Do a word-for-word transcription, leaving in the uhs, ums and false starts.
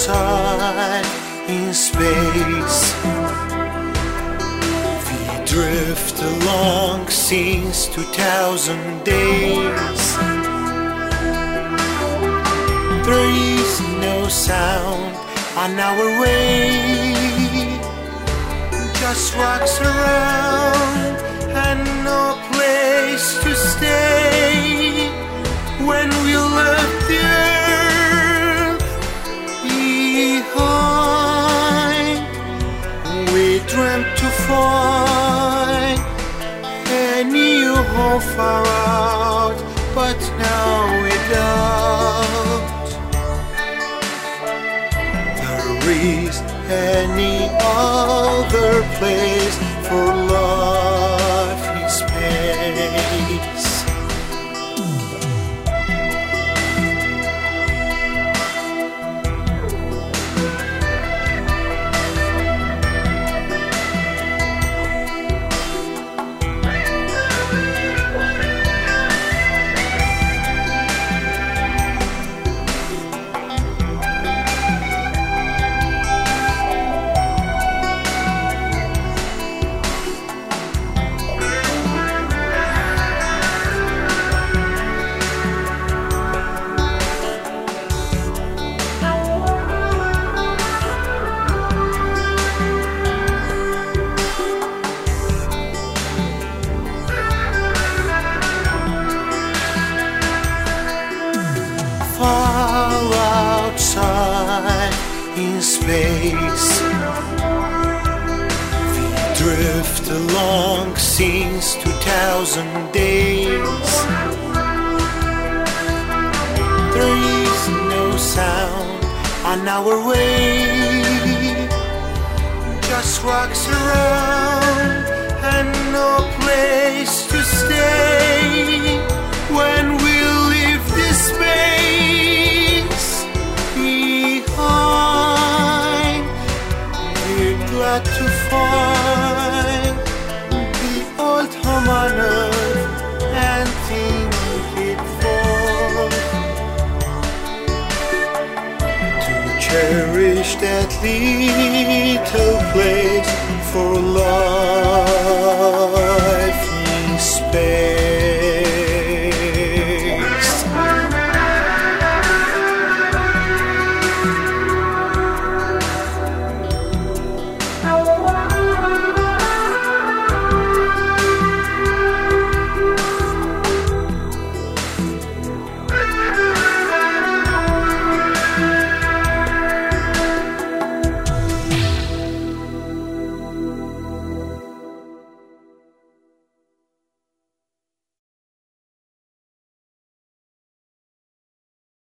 outside in space. We drift along since two thousand days. There is no sound on our way, just rocks around and no place to stay. When we left the earth behind, we dreamt to find a new home far out, but now we don't. There is any other place for life in space. Far outside in space, we drift along since two thousand days. There is no sound on our way, just rocks around and no place to stay. When we leave this space behind, we're glad to find the old home on earth and think it forth to cherish that little place for love.